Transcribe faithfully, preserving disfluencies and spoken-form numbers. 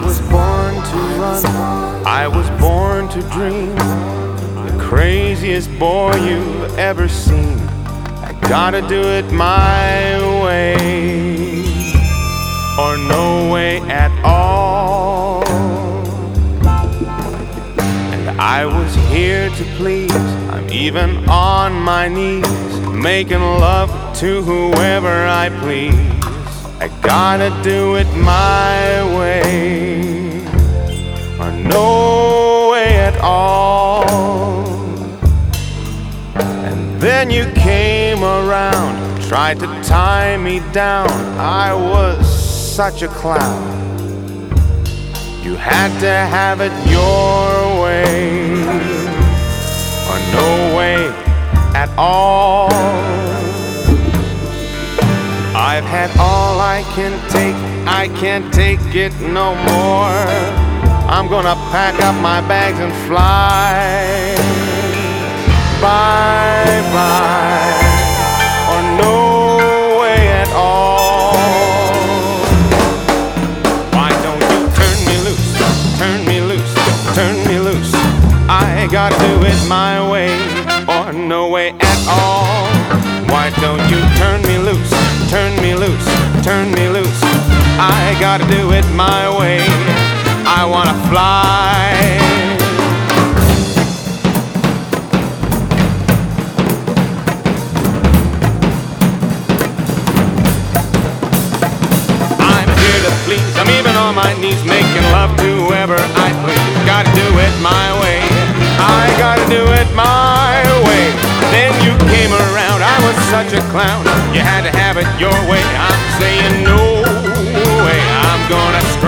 was born to run, I was born to dream. The craziest boy you've ever seen. I gotta do it my way, or no way at all. And I was here to please, I'm even on my knees, making love to whoever I please. I gotta do it my way, or no way at all. And then you came around, tried to tie me down. I was such a clown. You had to have it your way, or no way at all. I've had all I can take, I can't take it no more. I'm gonna pack up my bags and fly. Bye bye, or no way at all. Why don't you turn me loose, turn me loose, turn me loose? I gotta do it my way, or no way at all. Why don't you turn me loose, turn me loose, turn me loose? I gotta do it my way, I wanna fly. Please, I'm even on my knees, making love to whoever I please. Gotta do it my way, I gotta do it my way. Then you came around, I was such a clown. You had to have it your way. I'm saying no way, I'm gonna